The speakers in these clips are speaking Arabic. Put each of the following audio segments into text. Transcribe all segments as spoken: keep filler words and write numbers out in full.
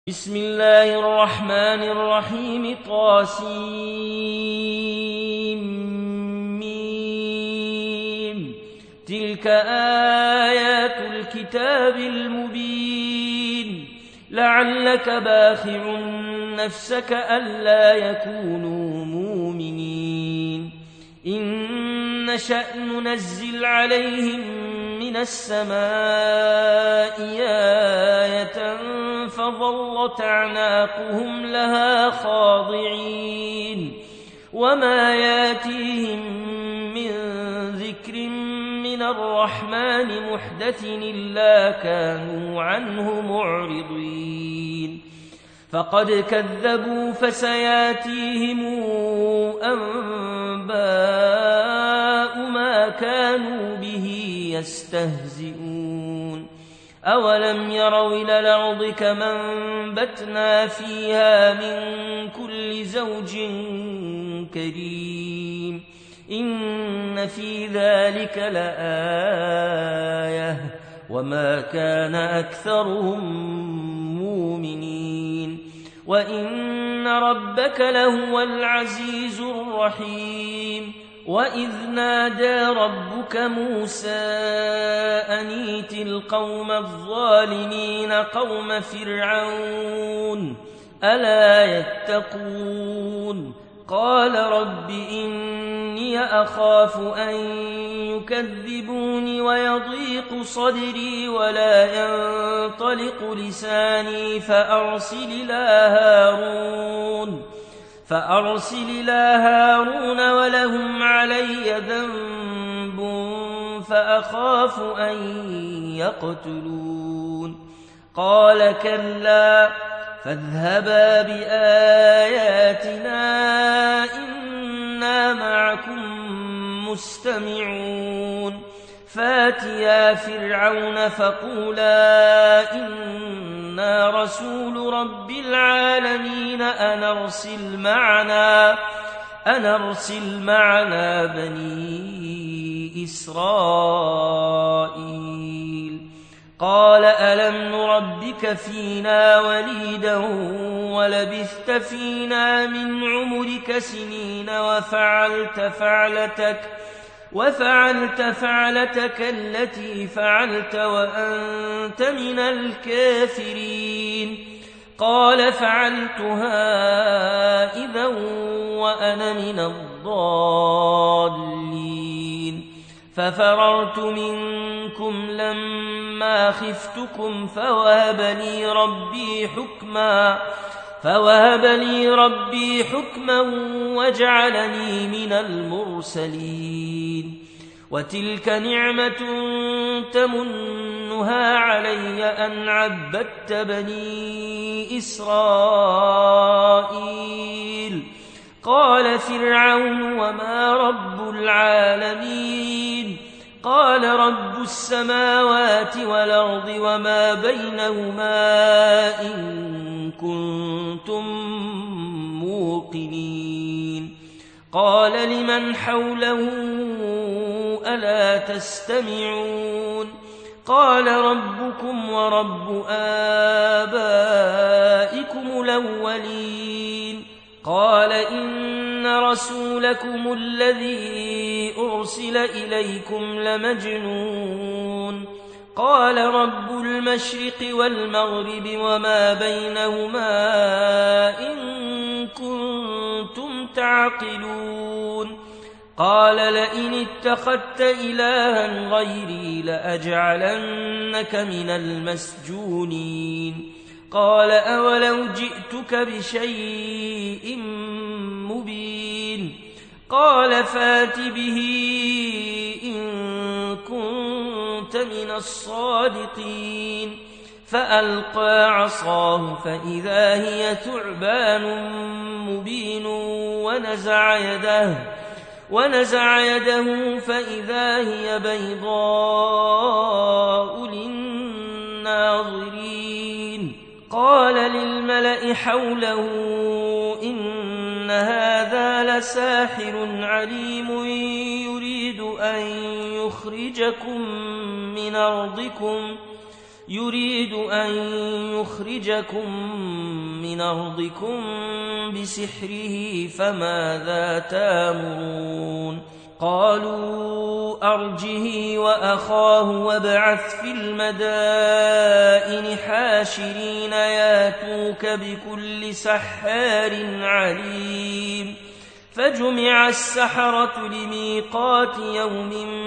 بسم الله الرحمن الرحيم طاسيم تلك آيات الكتاب المبين لعلك باخع نفسك ألا يكونوا مؤمنين إن نشأ ننزل عليهم من السماء آية فظلت أعناقهم لها خاضعين وما ياتيهم من ذكر من الرحمن محدث إلا كانوا عنه معرضين فقد كذبوا فسياتيهم أنباء ما كانوا به يستهزئون أولم يروا إلى الأرض كما أنبتنا فيها من كل زوج كريم إن في ذلك لآية وما كان أكثرهم مؤمنين وإن ربك لهو العزيز الرحيم وإذ نادى ربك موسى أن ائت القوم الظالمين قوم فرعون ألا يتقون قال رب إني أخاف أن يكذبون ويضيق صدري ولا ينطلق لساني فأرسل إلى هارون فأرسل إلى هارون ولهم علي ذنب فأخاف أن يقتلون قال كلا فاذهبا بآياتنا إنا معكم مستمعون فاتيا فرعون فقولا إنا رسول رب العالمين أن أرسل معنا أن أرسل معنا بني إسرائيل قال ألم نربك فينا وليدا ولبثت فينا من عمرك سنين وفعلت فعلتك وفعلت فعلتك التي فعلت وأنت من الكافرين قال فعلتها إذا وأنا من الضالين ففررت منكم لما خفتكم فوهب لي ربي حكما فوهب لي ربي حكما وجعلني من المرسلين وتلك نعمة تمنها علي أن عبدت بني إسرائيل قال فرعون وما رب العالمين قال رب السماوات والأرض وما بينهما إن كنتم موقنين قال لمن حوله ألا تستمعون قال ربكم ورب آبائكم الأولين قال إن رسولكم الذي أرسل إليكم لمجنون قال رب المشرق والمغرب وما بينهما إن كنتم تعقلون قال لئن اتخذت إلها غيري لأجعلنك من المسجونين قال أولو جئتك بشيء مبين قال فات به إن كنت من الصادقين فألقى عصاه فإذا هي ثعبان مبين ونزع يده ونزع يده فإذا هي بيضاء للناظرين قال للملأ حوله إن هذا لساحر عليم يريد أن يخرجكم من أرضكم يريد أن يخرجكم من أرضكم بسحره فماذا تامرون قالوا أرجه وأخاه وابعث في المدائن حاشرين ياتوك بكل سحار عليم فجمع السحرة لميقات يوم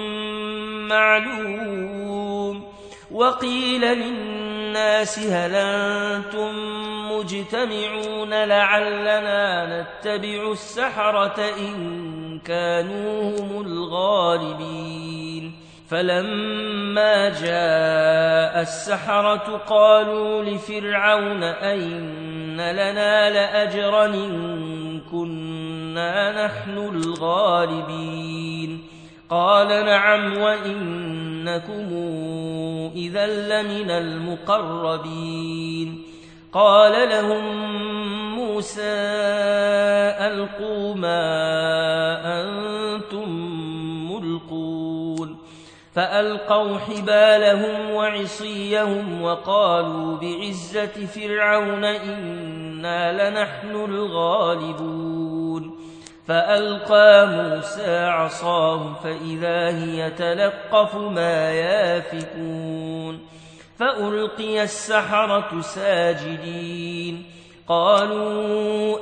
معلوم وقيل للناس هل أنتم مجتمعون لعلنا نتبع السحرة إن كانوا هم الغالبين فلما جاء السحرة قالوا لفرعون أئن لنا لأجرا إن كنا نحن الغالبين قال نعم وإنكم إذا لمن المقربين قال لهم موسى ألقوا ما أنتم ملقون فألقوا حبالهم وعصيهم وقالوا بعزة فرعون إنا لنحن الغالبون فألقى موسى عصاه فإذا هي تلقف ما يافكون فألقي السحرة ساجدين قالوا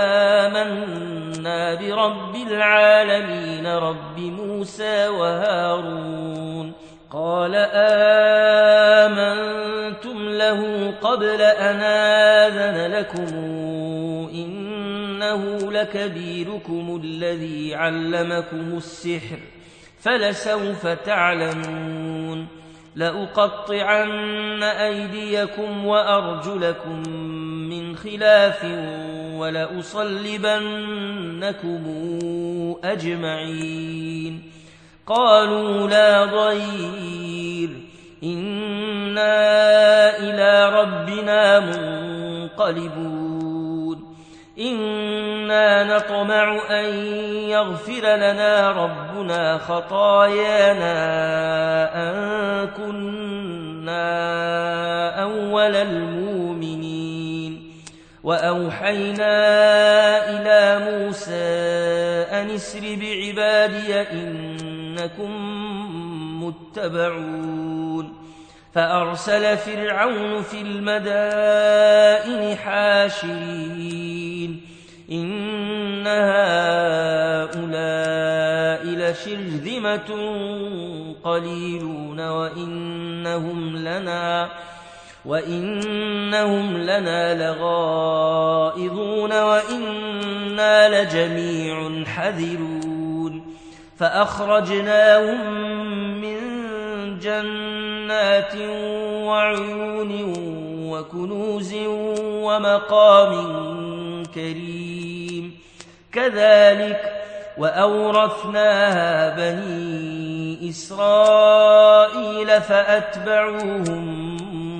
آمنا برب العالمين رب موسى وهارون قال آمنتم له قبل أن آذن لكم إنه لكبيركم الذي علمكم السحر فلسوف تعلمون لأقطعن أيديكم وأرجلكم من خلاف ولأصلبنكم أجمعين قالوا لا ضير إنا إلى ربنا منقلبون إنا نطمع أن يغفر لنا ربنا خطايانا أن كنا أول المؤمنين وأوحينا إلى موسى أن اسر بعبادي إنكم متبعون فأرسل فرعون في المدائن حاشرين إن هؤلاء لشرذمة قليلون وإنهم لنا وإنهم لنا لغائظون وإنا لجميع حذرون فأخرجناهم من جنات وعيون وكنوز ومقام كريم كذلك وأورثناها بني إسرائيل فأتبعوهم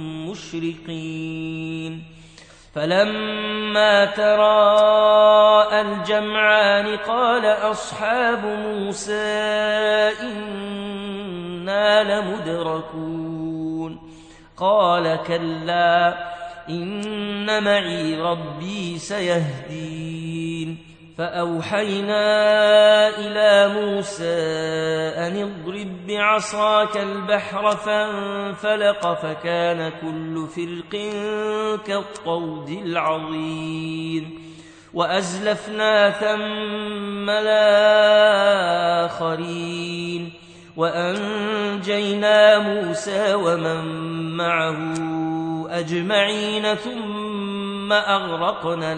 مشرقين فلما تراءى الجمعان قال أصحاب موسى إنا لمدركون قال كلا إن معي ربي سيهدين فأوحينا إلى موسى أن اضرب بعصاك البحر فانفلق فكان كل فرق كالطود العظيم وأزلفنا ثم الآخرين وأنجينا موسى ومن معه أجمعين ثم أغرقنا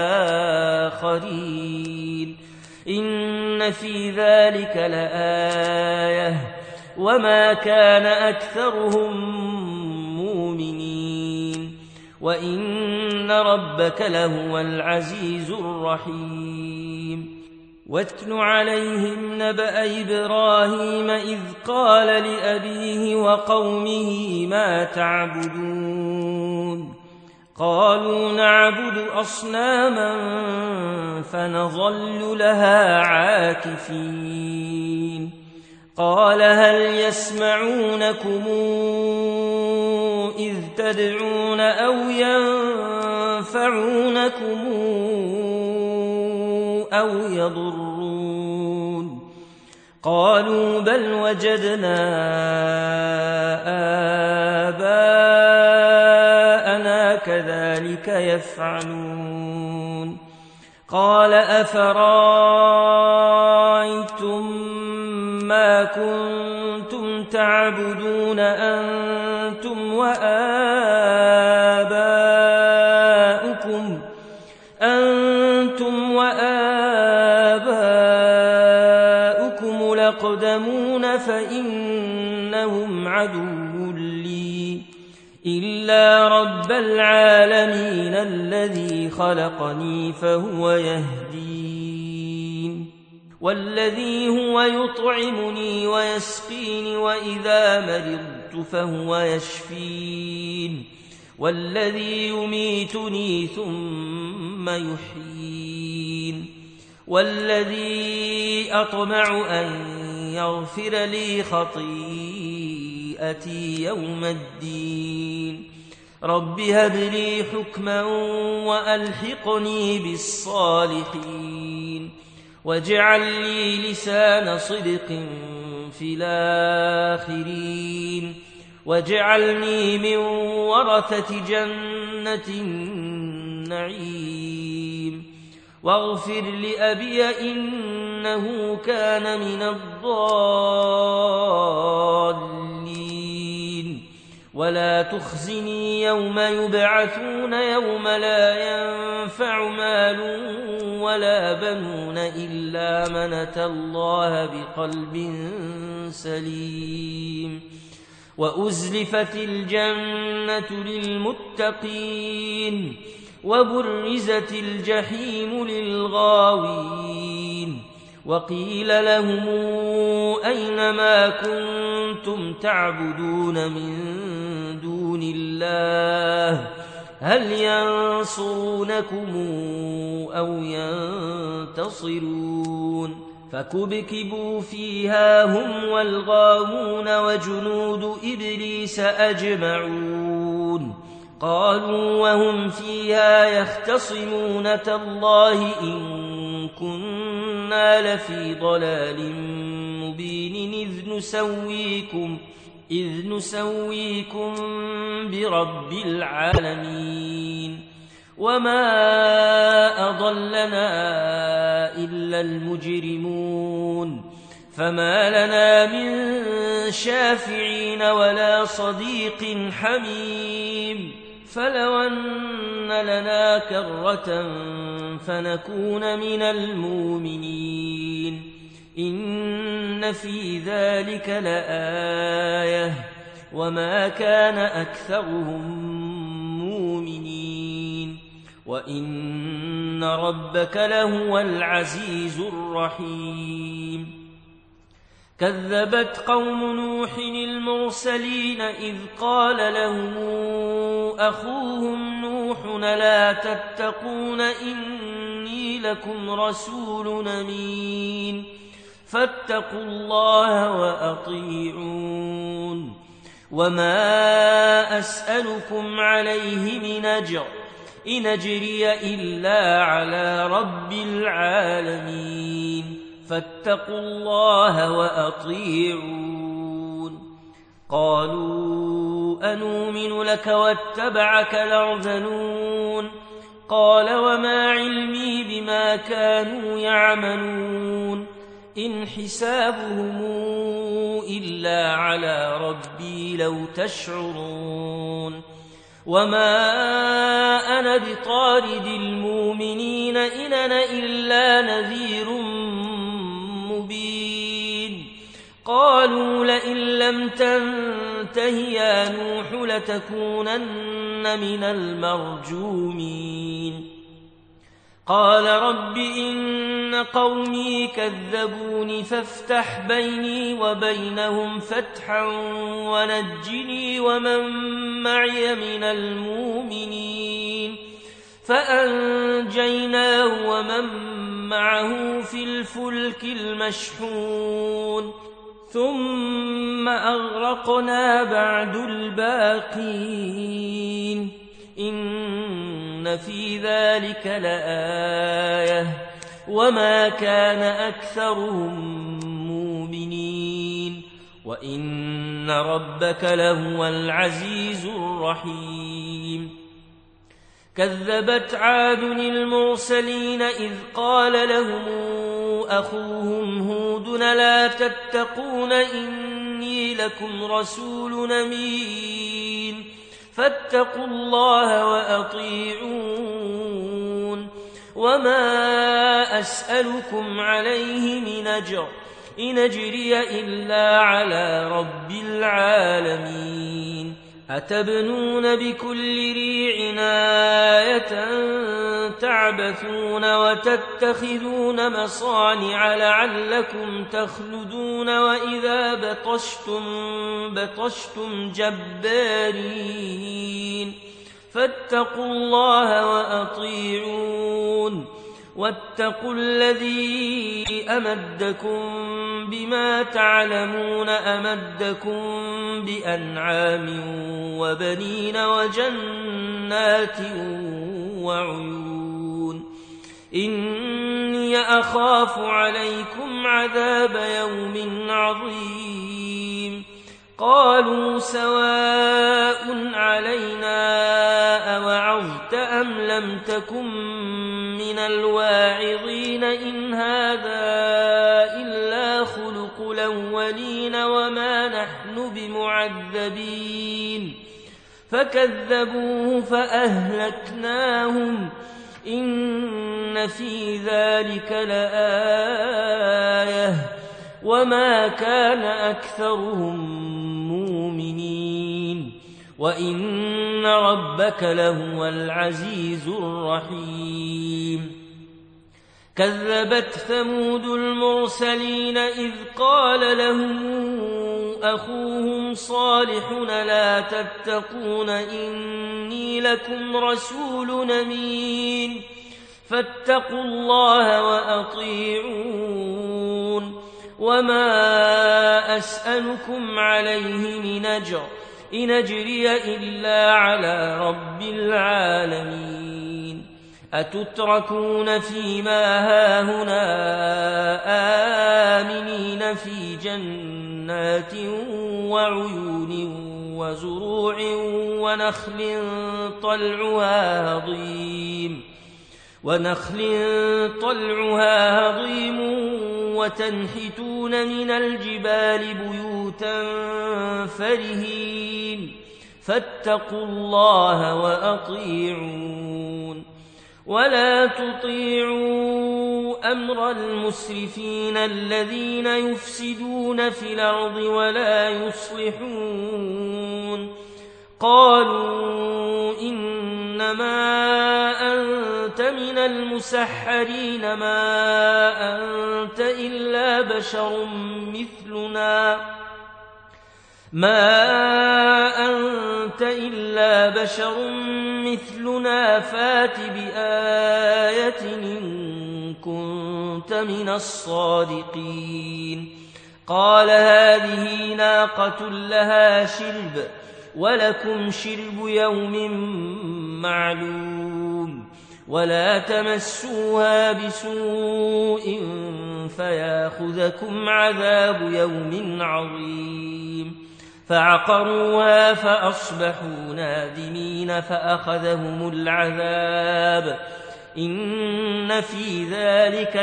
الآخرين إن في ذلك لآية وما كان أكثرهم مؤمنين وإن ربك لهو العزيز الرحيم واتل عليهم نبأ إبراهيم إذ قال لأبيه وقومه ما تعبدون قالوا نعبد أصناما فنظل لها عاكفين قال هل يسمعونكم إذ تدعون أو ينفعونكم أو يضرون قالوا بل وجدنا آباءنا كذلك يفعلون قال أفرأيتم ما كنتم تعبدون أنتم وآباؤكم أنتم وآباؤكم الأقدمون فإنهم عدو لي إلا رب العالمين الذي خلقني فهو يهدين والذي هو يطعمني ويسقين وإذا مرضت فهو يشفين والذي يميتني ثم يحيين والذي أطمع أن يغفر لي خطيئتي يوم الدين رب هب لي حكما وألحقني بالصالحين واجعل لي لسان صدق في الآخرين واجعلني من ورثة جنة النعيم واغفر لأبي إنه كان من الضالين ولا تخزني يوم يبعثون يوم لا ينفع مال ولا بنون إلا من أتى الله بقلب سليم وأزلفت الجنة للمتقين وبرزت الجحيم للغاوين وقيل لهم أين ما كنتم تعبدون من دون الله هل ينصرونكم أو ينتصرون فكبكبوا فيها هم والغاوون وجنود إبليس أجمعون قالوا وهم فيها يختصمون تالله إن كنا لفي ضلال مبين إذ نسويكم إذ نسويكم برب العالمين وما أضلنا إلا المجرمون فما لنا من شافعين ولا صديق حميم فلو أن لنا كرة فنكون من المؤمنين إن في ذلك لآية وما كان أكثرهم مؤمنين وإن ربك لهو العزيز الرحيم كذبت قوم نوح المرسلين إذ قال لهم أخوهم نوح لا تتقون إني لكم رسول أمين فاتقوا الله وأطيعون وما أسألكم عليه من أجر إن أجري إلا على رب العالمين فاتقوا الله وأطيعون قالوا أنؤمن لك واتبعك الأرذلون قال وما علمي بما كانوا يعملون إن حسابهم إلا على ربي لو تشعرون وما أنا بطارد المؤمنين إن أنا إلا نذير مبين قالوا لئن لم تنته يا نوح لتكونن من المرجومين قال رب إن قومي كذبوني فافتح بيني وبينهم فتحا ونجني ومن معي من المؤمنين فأنجيناه ومن معه في الفلك المشحون ثم أغرقنا بعد الباقين إن في ذلك لآية وما كان أكثرهم مؤمنين وإن ربك لهو العزيز الرحيم كذبت عاد المرسلين إذ قال لهم أخوهم هود لا تتقون إني لكم رسول أمين فاتقوا الله وأطيعون وما أسألكم عليه من أجر إن أجري إلا على رب العالمين أتبنون بكل ريع آية تعبثون وتتخذون مصانع لعلكم تخلدون وإذا بطشتم بطشتم جبارين فاتقوا الله وأطيعون واتقوا الذي أمدكم بما تعلمون أمدكم بأنعام وبنين وجنات وعيون إني أخاف عليكم عذاب يوم عظيم قالوا سواء علينا أوعظت أم لم تكن من الواعظين إن هذا إلا خلق الأولين وما نحن بمعذبين فكذبوه فأهلكناهم إن في ذلك لآية وما كان أكثرهم مؤمنين وإن ربك لهو العزيز الرحيم كذبت ثمود المرسلين إذ قال لهم أخوهم صالح لا تتقون إني لكم رسول أمين فاتقوا الله وأطيعون وما أسألكم عليه من أجر إن أجري إلا على رب العالمين أتتركون فيما هاهنا آمنين في جنات وعيون وزروع ونخل طلعها هضيم ونخل طلعها هضيم وتنحتون من الجبال بيوتا فرهين فاتقوا الله وأطيعون ولا تطيعوا أمر المسرفين الذين يفسدون في الأرض ولا يصلحون قالوا إنما أنت من المسحرين ما أنت إلا بشر مثلنا ما أنت إلا بشر مثلنا فات بآية إن كنت من الصادقين قال هذه ناقة لها شرب ولكم شرب يوم معلوم ولا تمسوها بسوء فياخذكم عذاب يوم عظيم فعقروها فأصبحوا نادمين فأخذهم العذاب إن في ذلك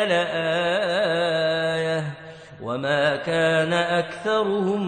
لآية وما كان أكثرهم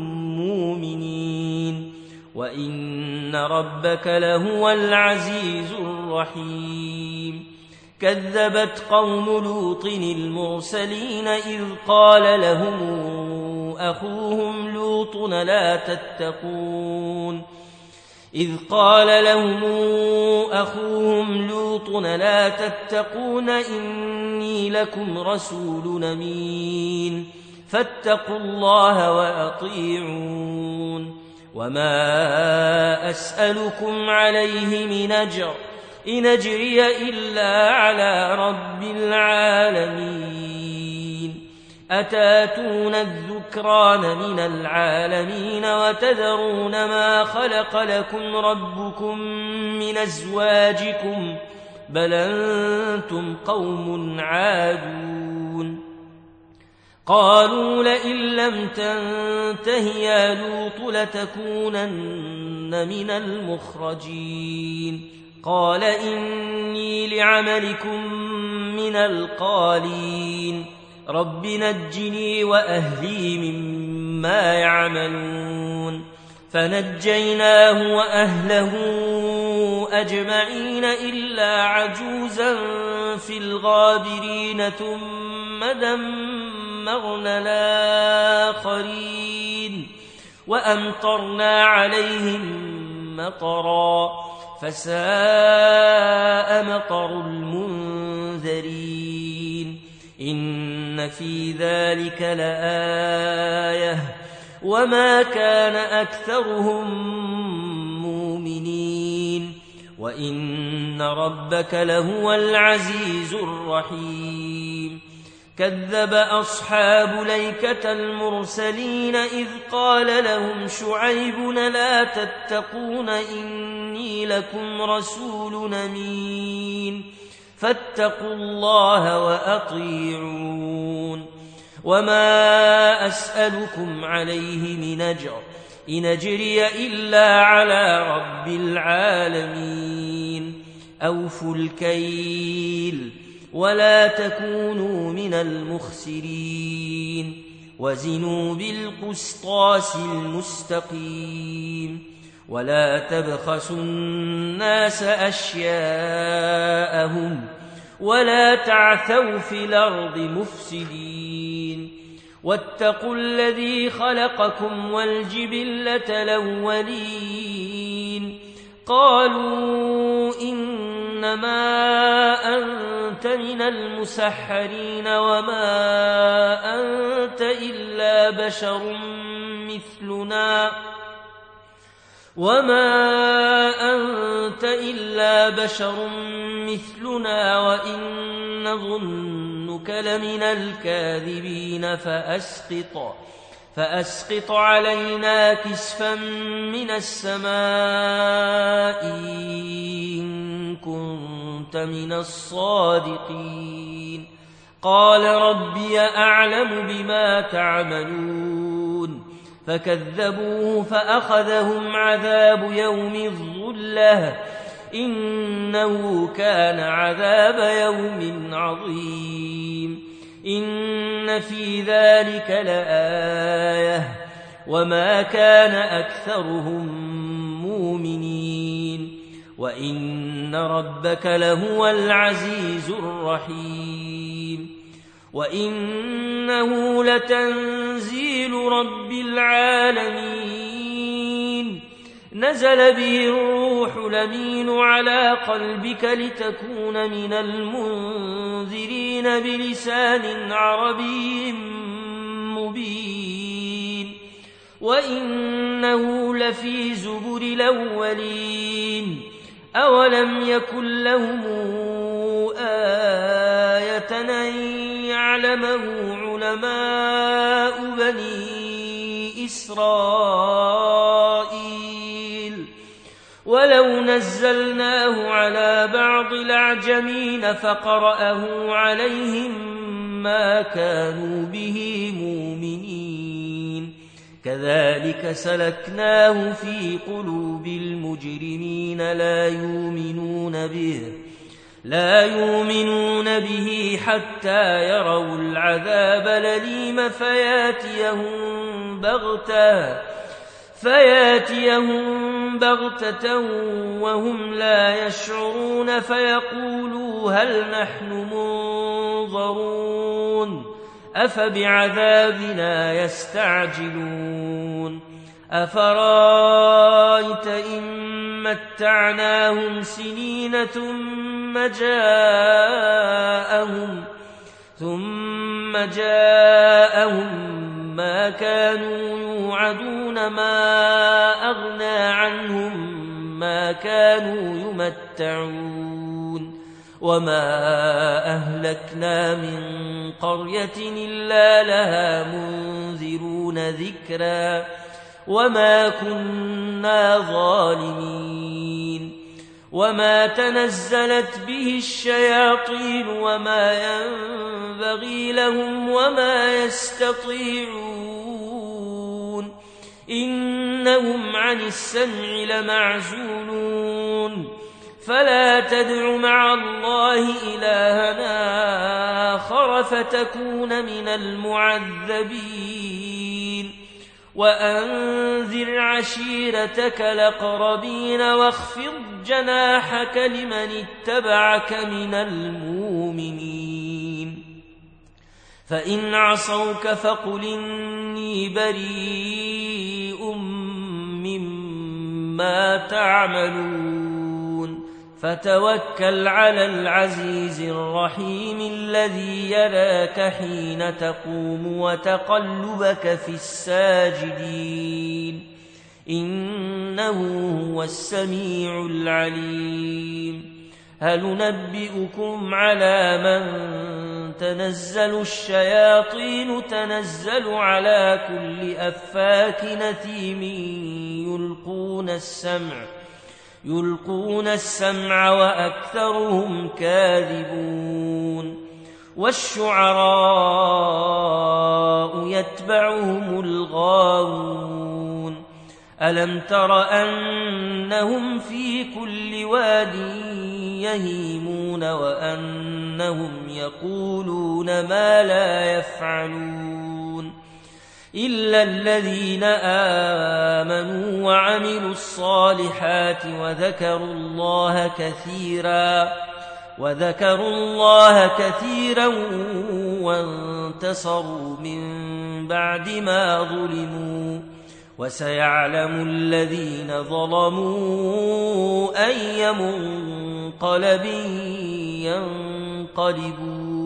مؤمنين وإن ربك لهو العزيز الرحيم كذبت قوم لوط المرسلين إذ قال لهم أخوهم لوط لا تتقون إذ قال لهم أخوهم لوط لا تتقون إني لكم رسول أمين فاتقوا الله وأطيعون وما أسألكم عليه من أجر إن أجري إلا على رب العالمين أتاتون الذكران من العالمين وتذرون ما خلق لكم ربكم من أزواجكم بل أنتم قوم عادون قالوا لئن لم تنته يا لوط لتكونن من المخرجين قال إني لعملكم من القالين رب نجني وأهلي مما يعملون فنجيناه وأهله أجمعين إلا عجوزا في الغابرين ثم دمرنا الآخرين وأمطرنا عليهم مطرا فساء مطر المنذرين إن في ذلك لآية وما كان أكثرهم مؤمنين وإن ربك لهو العزيز الرحيم كذب أصحاب ليكة المرسلين إذ قال لهم شعيب لا تتقون إني لكم رسول أمين فاتقوا الله وأطيعون وما أسألكم عليه من أجر إن أجري إلا على رب العالمين أوفوا الكيل ولا تكونوا من المخسرين وزنوا بالقسطاس المستقيم ولا تبخسوا الناس أشياءهم ولا تعثوا في الأرض مفسدين واتقوا الذي خلقكم والجبلة الأولين قالوا إنما أنت من المسحرين وما أنت إلا بشر مثلنا وما أنت إلا بشر مثلنا وإن نظنك لمن الكاذبين فأسقط فأسقط علينا كسفا من السماء إن كنت من الصادقين قال ربي أعلم بما تعملون فكذبوه فأخذهم عذاب يوم الظلة إنه كان عذاب يوم عظيم إن في ذلك لآية وما كان أكثرهم مؤمنين وإن ربك لهو العزيز الرحيم وإنه لتنزيل رب العالمين نزل به الروح الأمين على قلبك لتكون من المنذرين بلسان عربي مبين وإنه لفي زبر الأولين أولم يكن لهم آية أن يعلمه علماء بني إسرائيل ولو نزلناه على بعض الأعجمين فقرأه عليهم ما كانوا به مؤمنين كذلك سلكناه في قلوب المجرمين لا يؤمنون به لا يؤمنون به حتى يروا العذاب الأليم فياتيهم بغتة فياتيهم بغتة وهم لا يشعرون فيقولوا هل نحن منظرون أفبعذابنا يستعجلون أفرايت إن متعناهم سنين ثم جاءهم ثم جاءهم ما كانوا يوعدون ما أغنى عنهم ما كانوا يمتعون وما أهلكنا من قرية إلا لها منذرون ذكرا وما كنا ظالمين وما تنزلت به الشياطين وما ينبغي لهم وما يستطيعون إنهم عن السمع لمعزولون فلا تدع مع الله إلهنا آخر فتكون من المعذبين وأنذر عشيرتك الأقربين واخفض جناحك لمن اتبعك من المؤمنين فإن عصوك فقل إني بريء مما تعملون فتوكل على العزيز الرحيم الذي يراك حين تقوم وتقلبك في الساجدين إنه هو السميع العليم هل ننبئكم على من تنزل الشياطين تنزل على كل أفاك نثيم يلقون السمع يلقون السمع وأكثرهم كاذبون والشعراء يتبعهم الغاوون ألم تر أنهم في كل واد يهيمون وأنهم يقولون ما لا يفعلون إلا الذين آمنوا وعملوا الصالحات وذكروا الله كثيرا وذكروا الله كثيرا وانتصروا من بعد ما ظلموا وسيعلم الذين ظلموا أي منقلب ينقلبون